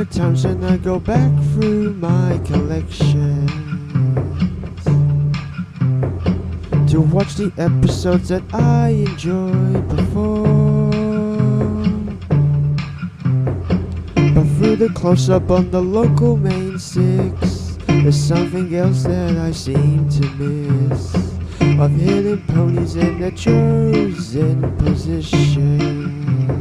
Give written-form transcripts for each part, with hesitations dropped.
times when I go back through my collections to watch the episodes that I enjoyed before. But through the close-up on the local main 6, there's something else that I seem to miss, of hidden ponies in their chosen positions.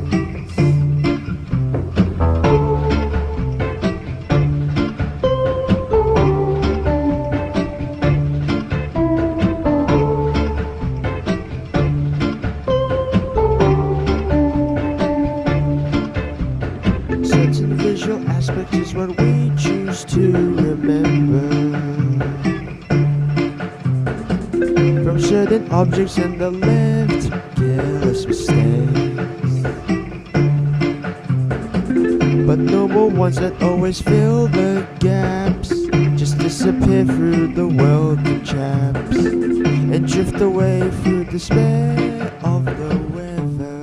Certain visual aspect is what we choose to remember from certain objects and the left careless mistakes, but normal ones that always fill the gaps just disappear through the world of chaps and drift away through despair of the weather.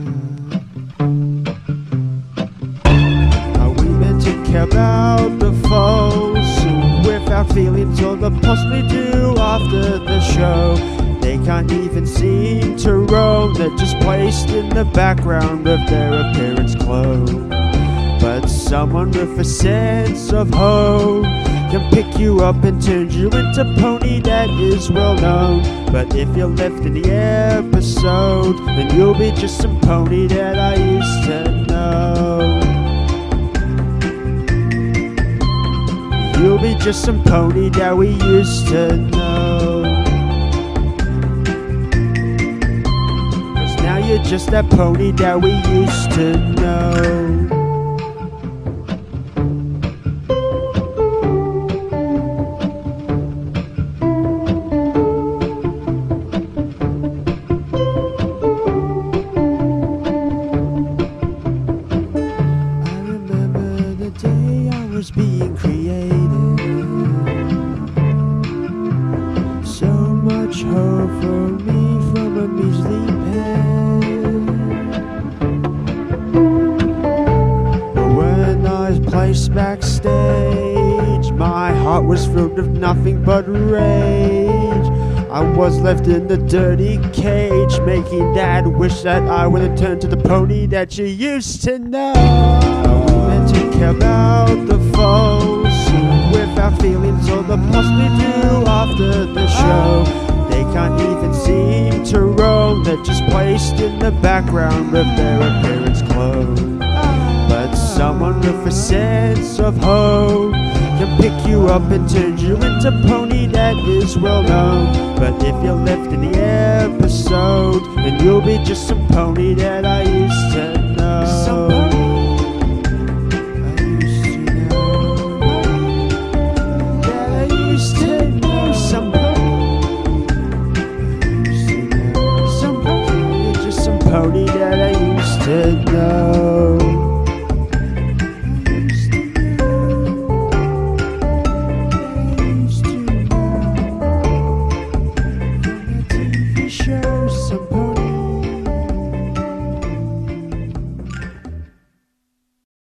About the foes who, without feelings or the possibly do after the show, they can't even seem to roam. They're just placed in the background of their appearance clone. But someone with a sense of hope can pick you up and turn you into a pony that is well known. But if you're left in the episode, then you'll be just some pony that I used to know. You'll be just some pony that we used to know. 'Cause now you're just that pony that we used to know. I remember the day I was being created. So much hope for me from a measly pen. But when I was placed backstage, my heart was filled with nothing but rage. I was left in the dirty cage, making that wish that I would have turned to the pony that you used to know. We meant to care about the foes who, without feelings or the possibly do after the show, they can't even seem to roam. They're just placed in the background of their appearance clone. But someone with a sense of hope can pick you up and turn you into a pony that is well known. But if you're left in the episode, then you'll be just some pony that I used to know. Some pony I used to know. That I used to know. Some pony I used to know. Some pony, just some pony that I used to know.